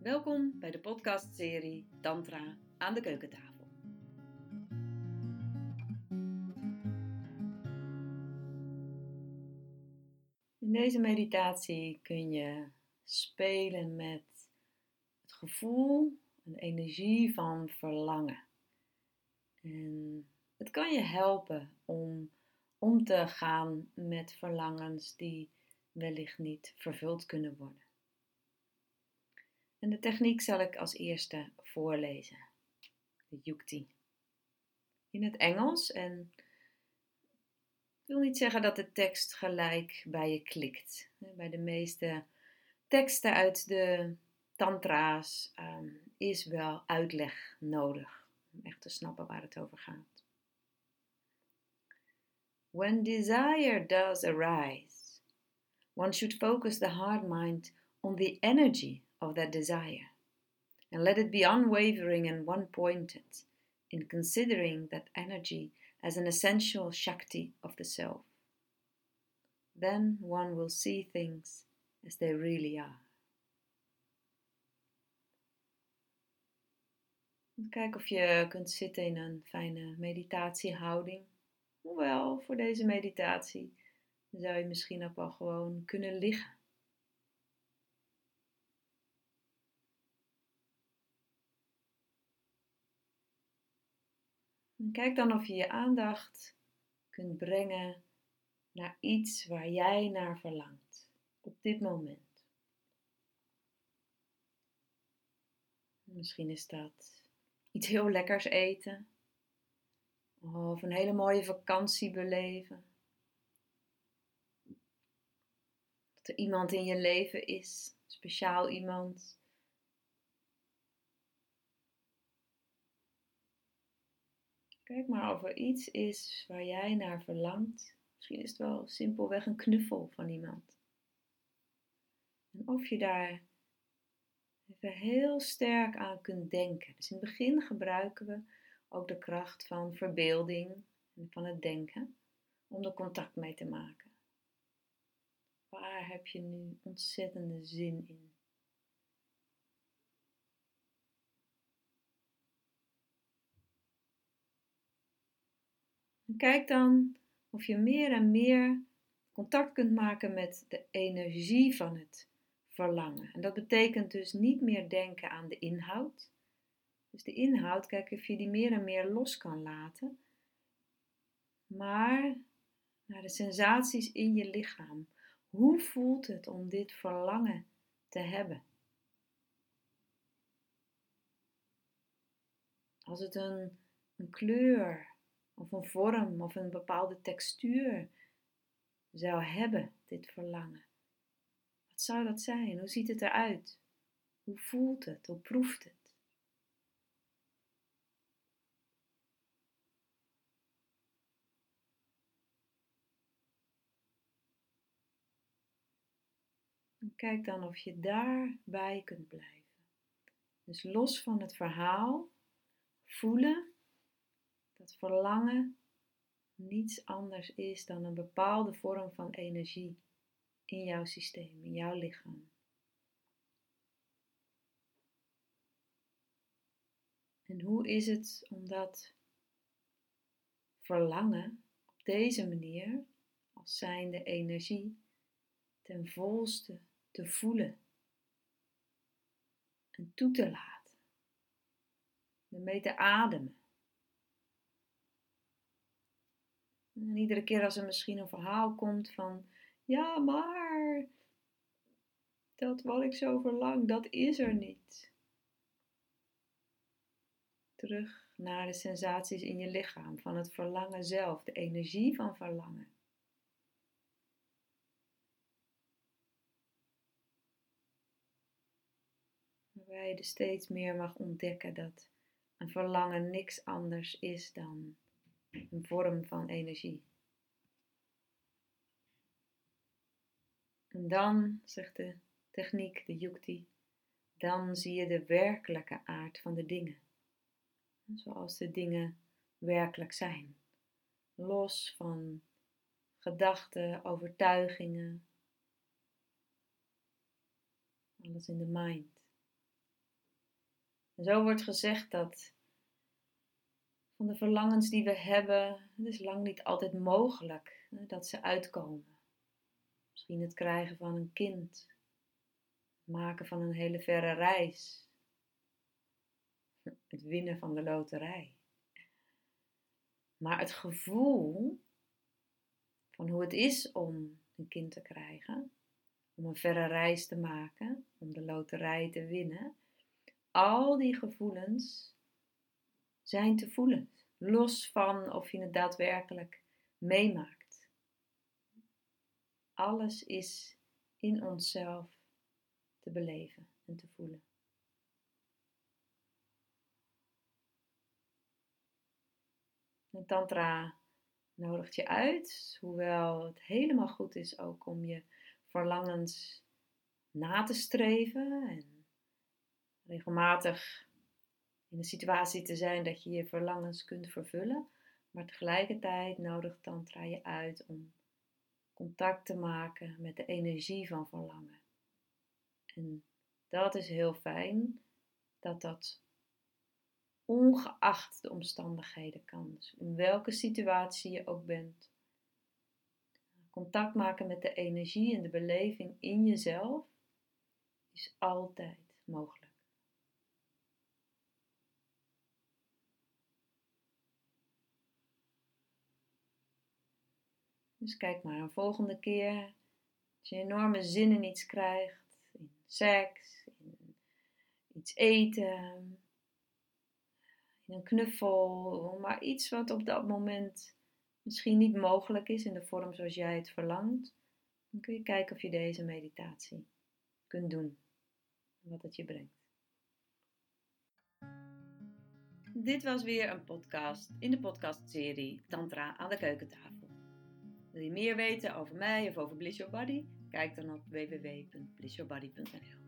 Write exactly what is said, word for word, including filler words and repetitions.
Welkom bij de podcastserie Tantra aan de keukentafel. In deze meditatie kun je spelen met het gevoel en de energie van verlangen. En het kan je helpen om om te gaan met verlangens die wellicht niet vervuld kunnen worden. En de techniek zal ik als eerste voorlezen. De Yukti. In het Engels. En ik wil niet zeggen dat de tekst gelijk bij je klikt. Bij de meeste teksten uit de tantra's um, is wel uitleg nodig. Om echt te snappen waar het over gaat. When desire does arise, one should focus the heart mind on the energy of that desire, and let it be unwavering and one-pointed in considering that energy as an essential Shakti of the self. Then one will see things as they really are. Kijk of je kunt zitten in een fijne meditatiehouding. Hoewel, voor deze meditatie zou je misschien ook wel gewoon kunnen liggen. En kijk dan of je je aandacht kunt brengen naar iets waar jij naar verlangt op dit moment. Misschien is dat iets heel lekkers eten of een hele mooie vakantie beleven. Dat er iemand in je leven is, speciaal iemand. Kijk maar of er iets is waar jij naar verlangt. Misschien is het wel simpelweg een knuffel van iemand. En of je daar even heel sterk aan kunt denken. Dus in het begin gebruiken we ook de kracht van verbeelding en van het denken om er contact mee te maken. Waar heb je nu ontzettende zin in? En kijk dan of je meer en meer contact kunt maken met de energie van het verlangen. En dat betekent dus niet meer denken aan de inhoud. Dus de inhoud, kijk of je die meer en meer los kan laten. Maar naar de sensaties in je lichaam. Hoe voelt het om dit verlangen te hebben? Als het een, een kleur of een vorm of een bepaalde textuur zou hebben, dit verlangen. Wat zou dat zijn? Hoe ziet het eruit? Hoe voelt het? Hoe proeft het? En kijk dan of je daarbij kunt blijven. Dus los van het verhaal, voelen dat verlangen niets anders is dan een bepaalde vorm van energie in jouw systeem, in jouw lichaam. En hoe is het om dat verlangen op deze manier, als zijnde energie, ten volste te voelen en toe te laten, ermee te ademen. En iedere keer als er misschien een verhaal komt van, ja maar, dat wat ik zo verlang, dat is er niet. Terug naar de sensaties in je lichaam, van het verlangen zelf, de energie van verlangen. Waarbij je dus steeds meer mag ontdekken dat een verlangen niks anders is dan een vorm van energie. En dan, zegt de techniek, de Yukti, dan zie je de werkelijke aard van de dingen. Zoals de dingen werkelijk zijn. Los van gedachten, overtuigingen. Alles in de mind. En zo wordt gezegd dat van de verlangens die we hebben, het is lang niet altijd mogelijk hè, dat ze uitkomen. Misschien het krijgen van een kind, het maken van een hele verre reis, het winnen van de loterij. Maar het gevoel van hoe het is om een kind te krijgen, om een verre reis te maken, om de loterij te winnen, al die gevoelens zijn te voelen, los van of je het daadwerkelijk meemaakt. Alles is in onszelf te beleven en te voelen. En Tantra nodigt je uit, hoewel het helemaal goed is ook om je verlangens na te streven en regelmatig in een situatie te zijn dat je je verlangens kunt vervullen. Maar tegelijkertijd nodigt Tantra je uit om contact te maken met de energie van verlangen. En dat is heel fijn, dat dat ongeacht de omstandigheden kan. Dus in welke situatie je ook bent. Contact maken met de energie en de beleving in jezelf is altijd mogelijk. Dus kijk maar, een volgende keer als je enorme zin in iets krijgt, in seks, in iets eten, in een knuffel, maar iets wat op dat moment misschien niet mogelijk is in de vorm zoals jij het verlangt, dan kun je kijken of je deze meditatie kunt doen en wat het je brengt. Dit was weer een podcast in de podcastserie Tantra aan de keukentafel. Wil je meer weten over mij of over Bliss Your Body? Kijk dan op w w w punt bliss your body punt n l.